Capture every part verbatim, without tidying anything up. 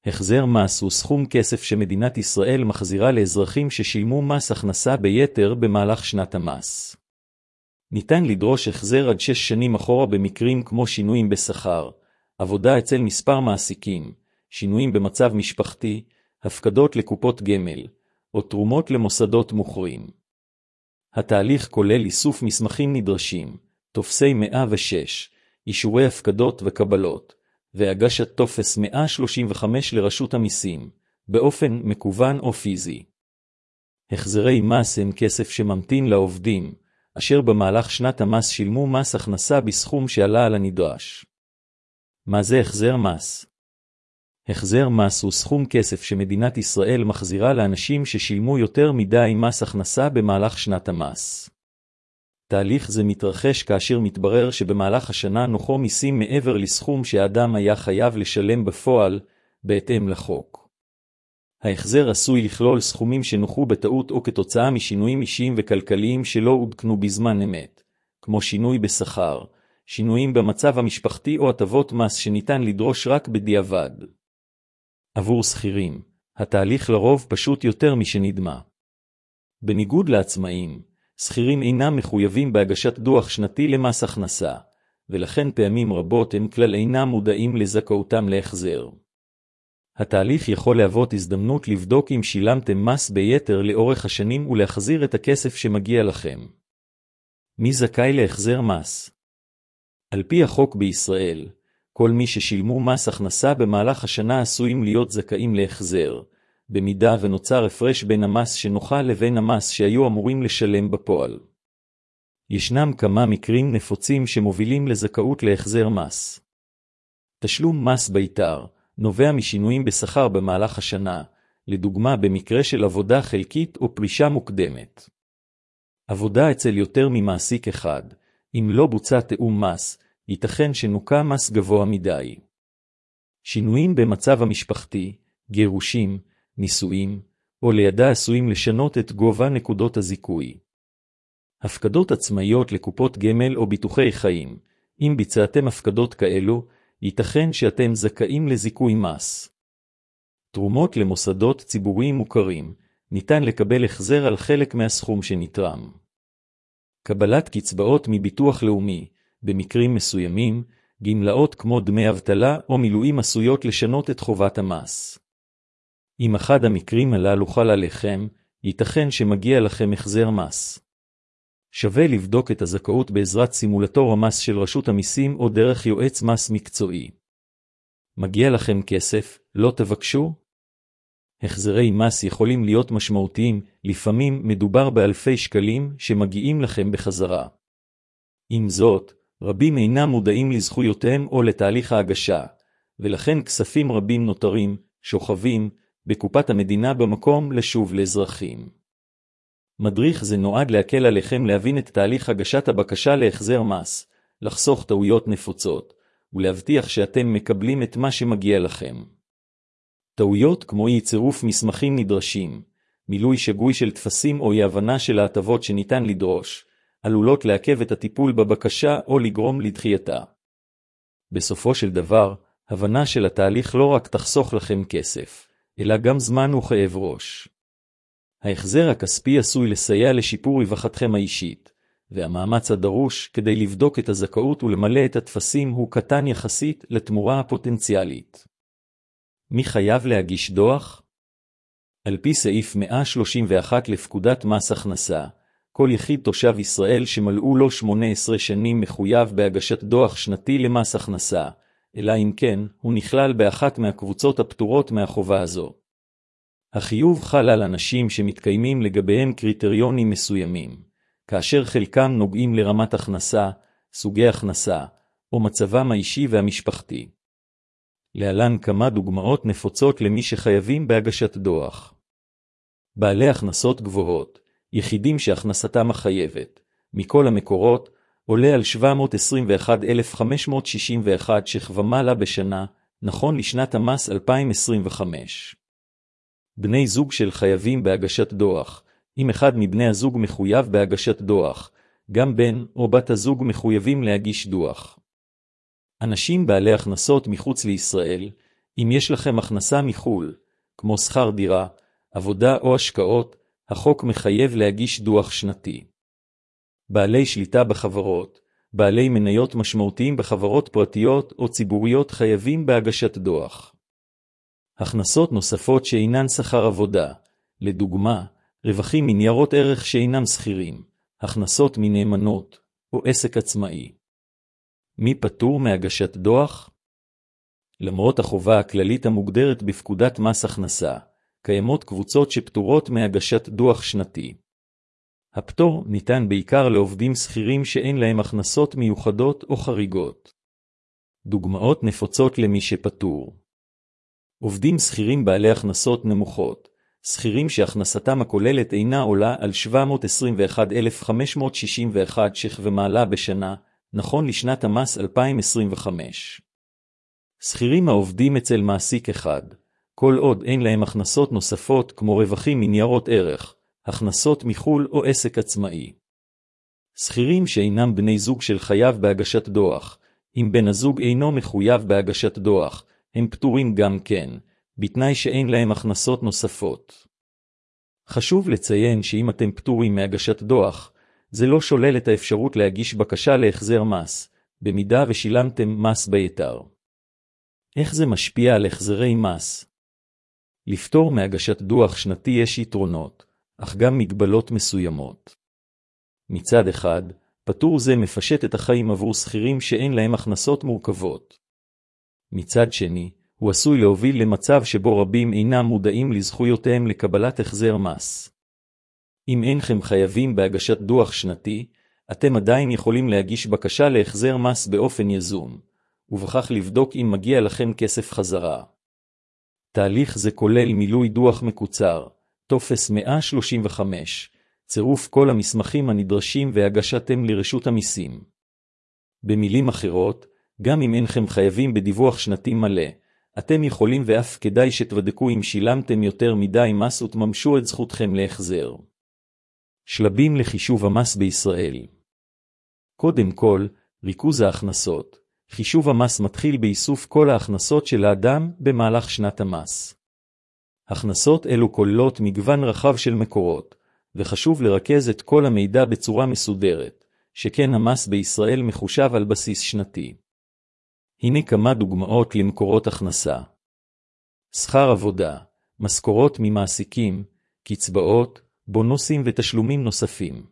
החזר מס הוא סכום כסף שמדינת ישראל מחזירה לאזרחים ששילמו מס הכנסה ביתר במהלך שנת המס. ניתן לדרוש החזר עד שש שנים אחורה במקרים כמו שינויים בשכר, עבודה אצל מספר מעסיקים, שינויים במצב משפחתי, הפקדות לקופות גמל, או תרומות למוסדות מוכרים. התהליך כולל איסוף מסמכים נדרשים, טופסי מאה ושש, אישורי הפקדות וקבלות, והגשת טופס מאה שלושים וחמש לרשות המיסים, באופן מקוון או פיזי. החזרי מס הם כסף שממתין לעובדים, אשר במהלך שנת המס שילמו מס הכנסה בסכום שעלה על הנדרש. מה זה החזר מס? החזר מס הוא סכום כסף שמדינת ישראל מחזירה לאנשים ששילמו יותר מדי מס הכנסה במהלך שנת המס. תהליך זה מתרחש כאשר מתברר שבמהלך השנה נוחו מיסים מעבר לסכום שהאדם היה חייב לשלם בפועל, בהתאם לחוק. ההחזר עשוי לכלול סכומים שנוחו בטעות או כתוצאה משינויים אישיים וכלכליים שלא עודכנו בזמן אמת, כמו שינוי בשכר, שינויים במצב המשפחתי או הטבות מס שניתן לדרוש רק בדיעבד. עבור שכירים, התהליך לרוב פשוט יותר משנדמה. בניגוד לעצמאים, שכירים אינם מחויבים בהגשת דוח שנתי למס הכנסה, ולכן פעמים רבות הם כלל אינם מודעים לזכאותם להחזר. התהליך יכול להוות הזדמנות לבדוק אם שילמתם מס ביתר לאורך השנים ולהחזיר את הכסף שמגיע לכם. מי זכאי להחזר מס? על פי החוק בישראל, כל מי ששילמו מס הכנסה במהלך השנה עשויים להיות זכאים להחזר, במידה ונוצר הפרש בין המס שנוחה לבין המס שהיו אמורים לשלם בפועל. ישנם כמה מקרים נפוצים שמובילים לזכאות להחזר מס. תשלום מס ביתר נובע משינויים בשכר במהלך השנה, לדוגמה במקרה של עבודה חלקית או פרישה מוקדמת. עבודה אצל יותר ממעסיק אחד, אם לא בוצע תיאום מס, ייתכן שנוקה מס גבוה מדי. שינויים במצב המשפחתי, גירושים, נישואים, או לידה עשויים לשנות את גובה נקודות הזיכוי. הפקדות עצמאיות לקופות גמל או ביטוחי חיים, אם ביצעתם הפקדות כאלו, ייתכן שאתם זכאים לזיכוי מס. תרומות למוסדות ציבוריים מוכרים, ניתן לקבל החזר על חלק מהסכום שנתרם. קבלת קצבאות מביטוח לאומי, במקרים מסוימים, גמלאות כמו דמי אבטלה או מילואים עשויות לשנות את חובת המס. אם אחד המקרים הללו חל עליכם, ייתכן שמגיע לכם החזר מס. שווה לבדוק את הזכאות בעזרת סימולטור המס של רשות המיסים או דרך יועץ מס מקצועי. מגיע לכם כסף, לא תבקשו? החזרי מס יכולים להיות משמעותיים, לפעמים מדובר באלפי שקלים שמגיעים לכם בחזרה. עם זאת, רבים אינם מודעים לזכויותיהם או לתהליך ההגשה, ולכן כספים רבים נותרים, שוכבים, בקופת המדינה במקום לשוב לאזרחים. מדריך זה נועד להקל עליכם להבין את תהליך הגשת הבקשה להחזר מס, לחסוך טעויות נפוצות, ולהבטיח שאתם מקבלים את מה שמגיע לכם. טעויות כמו אי צירוף מסמכים נדרשים, מילוי שגוי של טפסים או אי הבנה של ההטבות שניתן לדרוש, עלולות לעכב את הטיפול בבקשה או לגרום לדחייתה. בסופו של דבר, הבנה של התהליך לא רק תחסוך לכם כסף, אלא גם זמן וכאב ראש. ההחזר הכספי עשוי לסייע לשיפור רווחתכם האישית, והמאמץ הדרוש כדי לבדוק את הזכאות ולמלא את הטפסים הוא קטן יחסית לתמורה הפוטנציאלית. מי חייב להגיש דוח? על פי סעיף מאה שלושים ואחת לפקודת מס הכנסה, כל יחיד תושב ישראל שמלאו לו שמונה עשרה שנים מחויב בהגשת דוח שנתי למס הכנסה, אלא אם כן הוא נכלל באחת מהקבוצות הפטורות מהחובה הזו. החיוב חל על אנשים שמתקיימים לגביהם קריטריונים מסוימים, כאשר חלקם נוגעים לרמת הכנסה, סוגי הכנסה, או מצבם האישי והמשפחתי. להלן כמה דוגמאות נפוצות למי שחייבים בהגשת דוח. בעלי הכנסות גבוהות, יחידים שהכנסתם החייבת, מכל המקורות, עולה על שבע מאות עשרים ואחת אלף חמש מאות שישים ואחת ש"ח ומעלה בשנה, נכון לשנת המס אלפיים עשרים וחמש. בני זוג של חייבים בהגשת דוח, אם אחד מבני הזוג מחויב בהגשת דוח, גם בן או בת הזוג מחויבים להגיש דוח. אנשים בעלי הכנסות מחוץ לישראל, אם יש לכם הכנסה מחול, כמו שכר דירה, עבודה או השקעות, החוק מחייב להגיש דוח שנתי. בעלי שליטה בחברות, בעלי מניות משמעותיים בחברות פרטיות או ציבוריות חייבים בהגשת דוח. הכנסות נוספות שאינן שכר עבודה, לדוגמה, רווחים מניירות ערך שאינם שכירים, הכנסות מנאמנות או עסק עצמאי. מי פטור מהגשת דוח? למרות החובה הכללית המוגדרת בפקודת מס הכנסה, קיימות קבוצות שפטורות מהגשת דוח שנתי. הפטור ניתן בעיקר לעובדים שכירים שאין להם הכנסות מיוחדות או חריגות. דוגמאות נפוצות למי שפטור: עובדים שכירים בעלי הכנסות נמוכות, שכירים שהכנסתם הכוללת אינה עולה על שבע מאות עשרים ואחת אלף חמש מאות שישים ואחת ש"ח ומעלה בשנה, נכון לשנת המס אלפיים עשרים וחמש. שכירים העובדים אצל מעסיק אחד, כל עוד אין להם הכנסות נוספות כמו רווחים מניירות ערך, הכנסות מחול או עסק עצמאי. שכירים שאינם בני זוג של חייב בהגשת דוח, אם בן הזוג אינו מחויב בהגשת דוח, הם פטורים גם כן, בתנאי שאין להם הכנסות נוספות. חשוב לציין שאם אתם פטורים מהגשת דוח, זה לא שולל את האפשרות להגיש בקשה להחזר מס, במידה ושילמתם מס ביתר. איך זה משפיע על החזרי מס? לפטור מהגשת דוח שנתי יש יתרונות, אך גם מגבלות מסוימות. מצד אחד, פטור זה מפשט את החיים עבור שכירים שאין להם הכנסות מורכבות. מצד שני, הוא עשוי להוביל למצב שבו רבים אינם מודעים לזכויותיהם לקבלת החזר מס. אם אינכם חייבים בהגשת דוח שנתי, אתם עדיין יכולים להגיש בקשה להחזר מס באופן יזום, ובכך לבדוק אם מגיע לכם כסף חזרה. תהליך זה כולל מילוי דוח מקוצר, טופס מאה שלושים וחמש, צירוף כל המסמכים הנדרשים והגשתם לרשות המיסים. במילים אחרות, גם אם אינכם חייבים בדיווח שנתי מלא, אתם יכולים ואף כדאי שתבדקו אם שילמתם יותר מדי מס ותממשו את זכותכם להחזר. שלבים לחישוב המס בישראל. קודם כל, ריכוז ההכנסות. חישוב המס מתחיל באיסוף כל ההכנסות של האדם במהלך שנת המס. הכנסות אלו כוללות מגוון רחב של מקורות, וחשוב לרכז את כל המידע בצורה מסודרת, שכן המס בישראל מחושב על בסיס שנתי. הנה כמה דוגמאות למקורות הכנסה. שכר עבודה, משכורות ממעסיקים, קצבאות, בונוסים ותשלומים נוספים.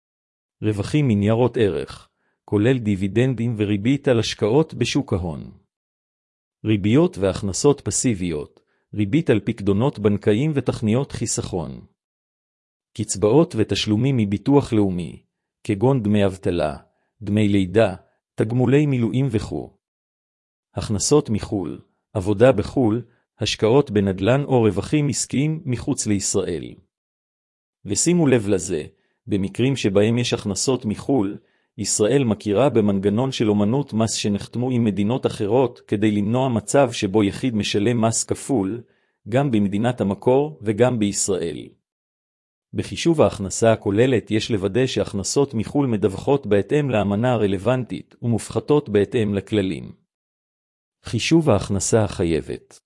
רווחים מניירות ערך, כולל דיבידנדים וריבית על השקעות בשוק ההון. ריביות והכנסות פסיביות, ריבית על פקדונות בנקאיים ותכניות חיסכון. קצבאות ותשלומים מביטוח לאומי, כגון דמי אבטלה, דמי לידה, תגמולי מילואים וכו'. הכנסות מחול, עבודה בחול, השקעות בנדל"ן או רווחים עסקיים מחוץ לישראל. ושימו לב לזה, במקרים שבהם יש הכנסות מחול, ישראל מכירה במנגנון של אומנות מס שנחתמו עם מדינות אחרות כדי למנוע מצב שבו יחיד משלם מס כפול, גם במדינת המקור וגם בישראל. בחישוב ההכנסה הכוללת יש לוודא שהכנסות מחול מדווחות בהתאם לאמנה הרלוונטית ומופחתות בהתאם לכללים. חישוב ההכנסה החייבת.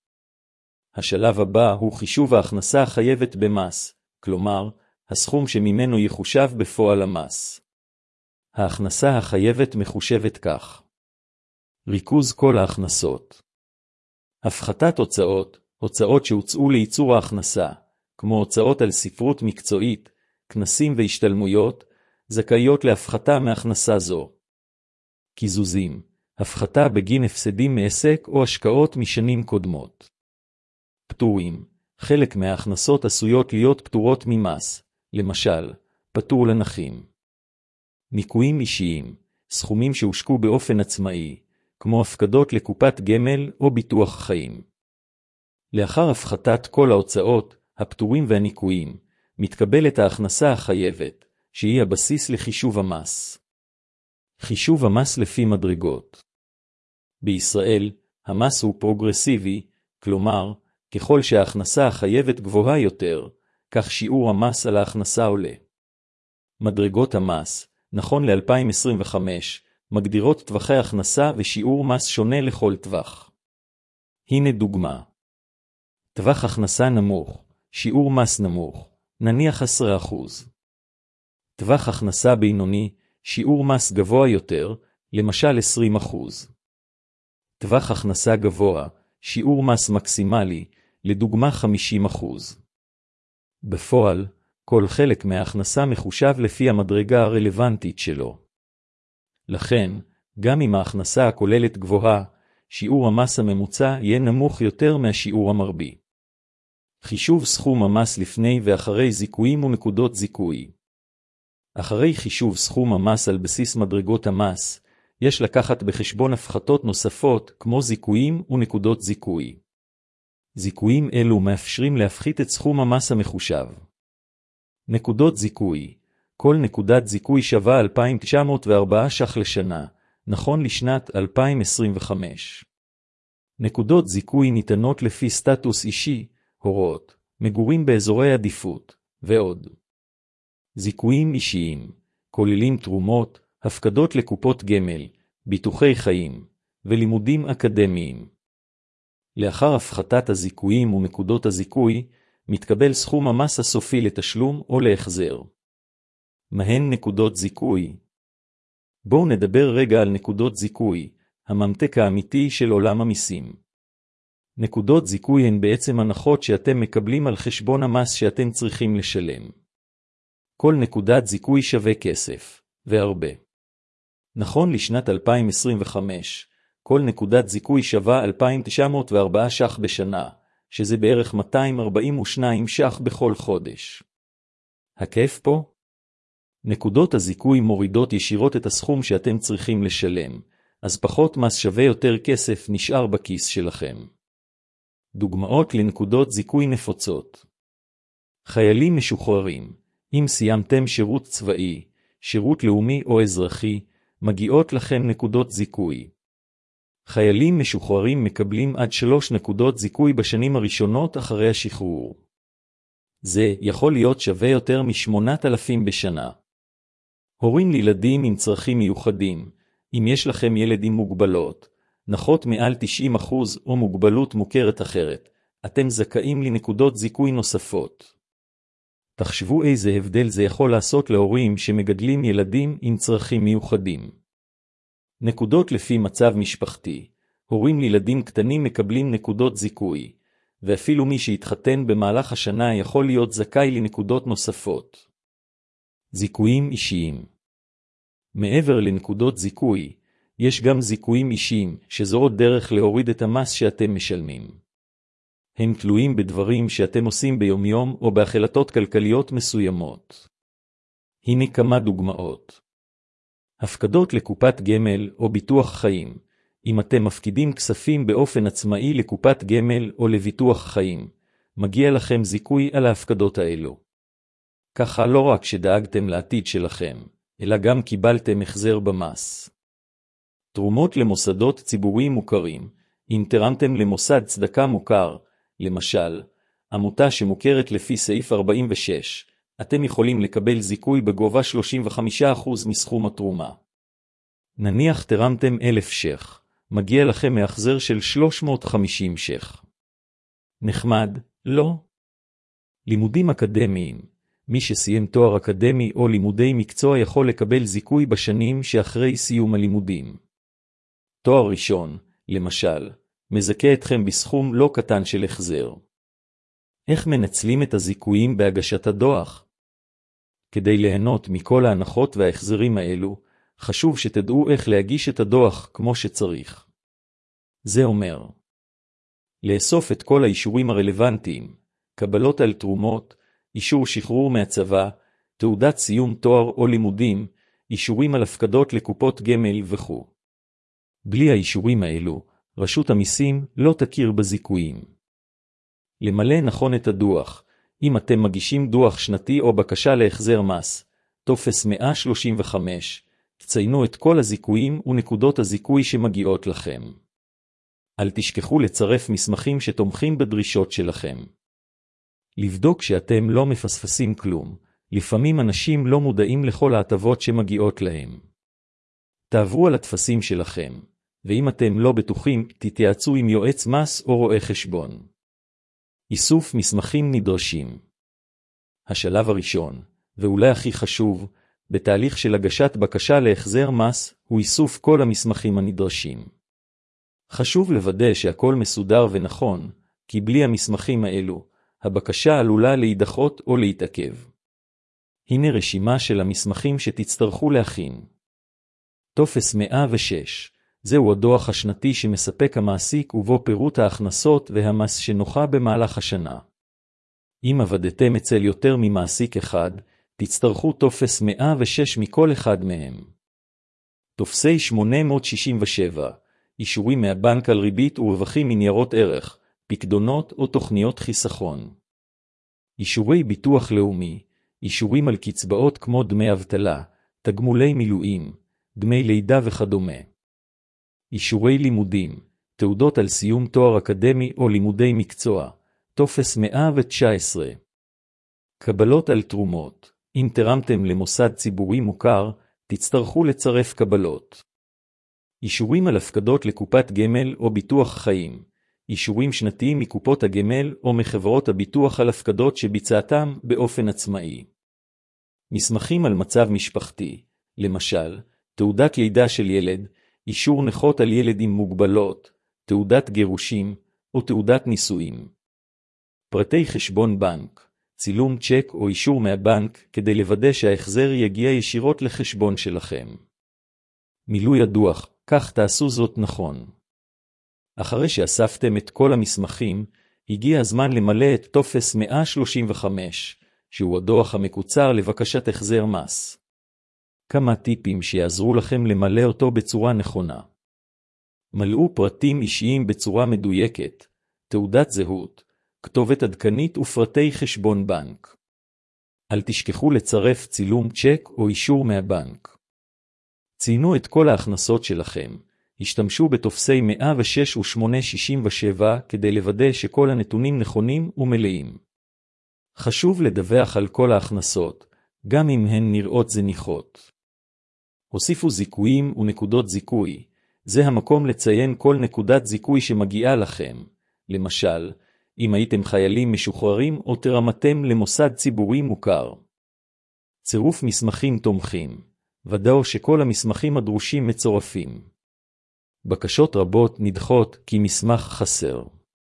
השלב הבא הוא חישוב ההכנסה החייבת במס, כלומר, הסכום שממנו יחושב בפועל המס. ההכנסה החייבת מחושבת כך. ריכוז כל ההכנסות. הפחתת הוצאות, הוצאות שהוצאו לייצור ההכנסה, כמו הוצאות על ספרות מקצועית, כנסים והשתלמויות, זכאיות להפחתה מהכנסה זו. קיזוזים, הפחתה בגין הפסדים מעסק או השקעות משנים קודמות. פטורים, חלק מההכנסות עשויות להיות פטורות ממס, למשל, פטור לנכים. ניכויים אישיים, סכומים שהושקו באופן עצמאי, כמו הפקדות לקופת גמל או ביטוח חיים. לאחר הפחתת כל ההוצאות, הפטורים והניכויים, מתקבלת ההכנסה החייבת, שהיא הבסיס לחישוב המס. חישוב המס לפי מדרגות. בישראל, המס הוא פרוגרסיבי, כלומר, ככל שההכנסה החייבת גבוהה יותר, כך שיעור המס על ההכנסה עולה. מדרגות המס, נכון ל-אלפיים עשרים וחמש, מגדירות טווחי הכנסה ושיעור מס שונה לכל טווח. הנה דוגמה. טווח הכנסה נמוך, שיעור מס נמוך, נניח עשרה אחוז. טווח הכנסה בינוני, שיעור מס גבוה יותר, למשל עשרים אחוז. טווח הכנסה גבוה, שיעור מס מקסימלי, לדוגמה חמישים אחוז. בפועל, כל חלק מההכנסה מחושב לפי המדרגה הרלוונטית שלו. לכן, גם אם ההכנסה הכוללת גבוהה, שיעור המס הממוצע יהיה נמוך יותר מהשיעור המרבי. חישוב סכום המס לפני ואחרי זיכויים ונקודות זיכוי. אחרי חישוב סכום המס על בסיס מדרגות המס, יש לקחת בחשבון הפחתות נוספות כמו זיכויים ונקודות זיכוי. זיכויים אלו מאפשרים להפחית את סכום המס המחושב. נקודות זיכוי. כל נקודת זיכוי שווה אלפיים תשע מאות וארבעה ש"ח לשנה, נכון לשנת אלפיים עשרים וחמש. נקודות זיכוי ניתנות לפי סטטוס אישי, הורות, מגורים באזורי עדיפות, ועוד. זיכויים אישיים, כוללים תרומות, הפקדות לקופות גמל, ביטוחי חיים, ולימודים אקדמיים. לאחר הפחתת הזיכויים ונקודות הזיכוי, מתקבל סכום המס הסופי לתשלום או להחזר. מהן נקודות זיכוי? בואו נדבר רגע על נקודות זיכוי, הממתק האמיתי של עולם המיסים. נקודות זיכוי הן בעצם הנחות שאתם מקבלים על חשבון המס שאתם צריכים לשלם. כל נקודת זיכוי שווה כסף, והרבה. נכון לשנת אלפיים עשרים וחמש, כל נקודת זיכוי שווה אלפיים תשע מאות וארבעה ש"ח בשנה, שזה בערך מאתיים ארבעים ושניים ש"ח בכל חודש. הכיף פה? נקודות הזיכוי מורידות ישירות את הסכום שאתם צריכים לשלם, אז פחות מס שווה יותר כסף נשאר בכיס שלכם. דוגמאות לנקודות זיכוי נפוצות. חיילים משוחררים, אם סיימתם שירות צבאי, שירות לאומי או אזרחי, מגיעות לכם נקודות זיכוי. חיילים משוחררים מקבלים עד שלוש נקודות זיכוי בשנים הראשונות אחרי השחרור. זה יכול להיות שווה יותר משמונת אלפים בשנה. הורים לילדים עם צרכים מיוחדים, אם יש לכם ילד עם מוגבלות, נחות מעל תשעים אחוז או מוגבלות מוכרת אחרת, אתם זכאים לנקודות זיכוי נוספות. תחשבו איזה הבדל זה יכול לעשות להורים שמגדלים ילדים עם צרכים מיוחדים. נקודות לפי מצב משפחתי. הורים לילדים קטנים מקבלים נקודות זיכוי, ואפילו מי שהתחתן במהלך השנה יכול להיות זכאי לנקודות נוספות. זיכויים אישיים. מעבר לנקודות זיכוי, יש גם זיכויים אישיים, שזו עוד דרך להוריד את המס שאתם משלמים. הם תלויים בדברים שאתם עושים ביומיום או בהחלטות כלכליות מסוימות. הנה כמה דוגמאות. הפקדות לקופת גמל או ביטוח חיים. אם אתם מפקידים כספים באופן עצמאי לקופת גמל או לביטוח חיים, מגיע לכם זיכוי על ההפקדות האלו. ככה לא רק שדאגתם לעתיד שלכם, אלא גם קיבלתם החזר במס. תרומות למוסדות ציבוריים מוכרים. אם תרמתם למוסד צדקה מוכר, למשל, עמותה שמוכרת לפי סעיף ארבעים ושש, אתם יכולים לקבל זיכוי בגובה שלושים וחמישה אחוז מסכום התרומה. נניח תרמתם אלף ש"ח, מגיע לכם מהחזר של שלוש מאות וחמישים ש"ח. נחמד, לא? לימודים אקדמיים. מי שסיים תואר אקדמי או לימודי מקצוע יכול לקבל זיכוי בשנים שאחרי סיום הלימודים. תואר ראשון, למשל, מזכה אתכם בסכום לא קטן של החזר. איך מנצלים את הזיכויים בהגשת הדוח? כדי ליהנות מכל ההנחות וההחזרים האלו, חשוב שתדעו איך להגיש את הדוח כמו שצריך. זה אומר, לאסוף את כל האישורים הרלוונטיים, קבלות על תרומות, אישור שחרור מהצבא, תעודת סיום תואר או לימודים, אישורים על הפקדות לקופות גמל וכו'. בלי האישורים האלו, רשות המיסים לא תכיר בזיכויים. למלא נכון את הדוח, אם אתם מגישים דוח שנתי או בקשה להחזר מס, טופס מאה שלושים וחמש, תציינו את כל הזיכויים ונקודות הזיכוי שמגיעות לכם. אל תשכחו לצרף מסמכים שתומכים בדרישות שלכם. לבדוק שאתם לא מפספסים כלום, לפעמים אנשים לא מודעים לכל ההטבות שמגיעות להם. תעברו על התפסים שלכם, ואם אתם לא בטוחים, תתייעצו עם יועץ מס או רואה חשבון. איסוף מסמכים נדרשים. השלב הראשון, ואולי הכי חשוב, בתהליך של הגשת בקשה להחזר מס, הוא איסוף כל המסמכים הנדרשים. חשוב לוודא שהכל מסודר ונכון, כי בלי המסמכים האלו, הבקשה עלולה להידחות או להתעכב. הנה רשימה של המסמכים שתצטרכו להכין. טופס מאה ושש, זהו הדוח השנתי שמספק המעסיק ובו פירוט ההכנסות והמס שנוחה במהלך השנה. אם עבדתם אצל יותר ממעסיק אחד, תצטרכו טופס מאה ושש מכל אחד מהם. טופסי שמונה מאות שישים ושבע, אישורים מהבנק על ריבית ורווחים מניירות ערך, פקדונות או תוכניות חיסכון. אישורי ביטוח לאומי, אישורים על קצבאות כמו דמי אבטלה, תגמולי מילואים, דמי לידה וכדומה. אישורי לימודים, תעודות על סיום תואר אקדמי או לימודי מקצוע, טופס מאה ותשע עשרה. קבלות על תרומות, אם תרמתם למוסד ציבורי מוכר, תצטרכו לצרף קבלות. אישורים על הפקדות לקופת גמל או ביטוח חיים, אישורים שנתיים מקופות הגמל או מחברות הביטוח על הפקדות שביצעתם באופן עצמאי. מסמכים על מצב משפחתי, למשל, תעודת לידה של ילד, אישור נכות על ילד עם מוגבלות, תעודת גירושים או תעודת נישואים. פרטי חשבון בנק, צילום צ'ק או אישור מהבנק כדי לוודא שההחזר יגיע ישירות לחשבון שלכם. מילוי הדוח, כך תעשו זאת נכון. אחרי שאספתם את כל המסמכים, הגיע הזמן למלא את טופס מאה שלושים וחמש, שהוא הדוח המקוצר לבקשת החזר מס. כמה טיפים שיעזרו לכם למלא אותו בצורה נכונה. מלאו פרטים אישיים בצורה מדויקת, תעודת זהות, כתובת עדכנית ופרטי חשבון בנק. אל תשכחו לצרף צילום צ'ק או אישור מהבנק. ציינו את כל ההכנסות שלכם. השתמשו בטופסי מאה ושש ו-שמונה שישים ושבע כדי לוודא שכל הנתונים נכונים ומלאים. חשוב לדווח על כל ההכנסות, גם אם הן נראות זניחות. הוסיפו זיכויים ונקודות זיכוי. זה המקום לציין כל נקודת זיכוי שמגיעה לכם. למשל, אם הייתם חיילים משוחררים או תרמתם למוסד ציבורי מוכר. צירוף מסמכים תומכים. ודאו שכל המסמכים הדרושים מצורפים. בקשות רבות נדחות כי מסמך חסר.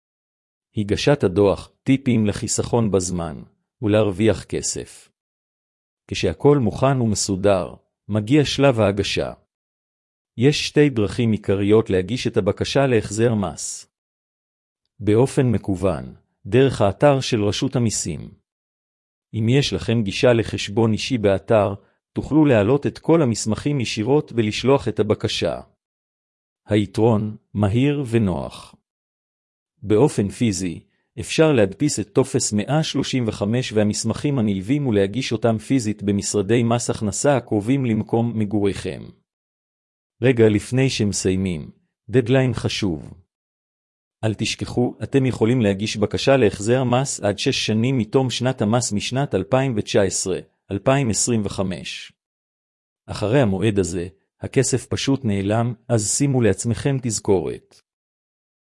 הגשת הדוח, טיפים לחיסכון בזמן ולהרוויח כסף. כשהכל מוכן ומסודר, מגיע שלב ההגשה. יש שתי דרכים עיקריות להגיש את הבקשה להחזר מס. באופן מקוון, דרך האתר של רשות המיסים. אם יש לכם גישה לחשבון אישי באתר, תוכלו להעלות את כל המסמכים ישירות ולשלוח את הבקשה. היתרון, מהיר ונוח. באופן פיזי, אפשר להדפיס את טופס מאה שלושים וחמש והמסמכים הנלווים ולהגיש אותם פיזית במשרדי מס הכנסה הקרובים למקום מגוריכם. רגע לפני שמסיימים, דדליין חשוב. אל תשכחו, אתם יכולים להגיש בקשה להחזר מס עד שש שנים מתום שנת המס משנת אלפיים תשע עשרה אלפיים עשרים וחמש. אחרי המועד הזה, הכסף פשוט נעלם, אז שימו לעצמכם תזכורת.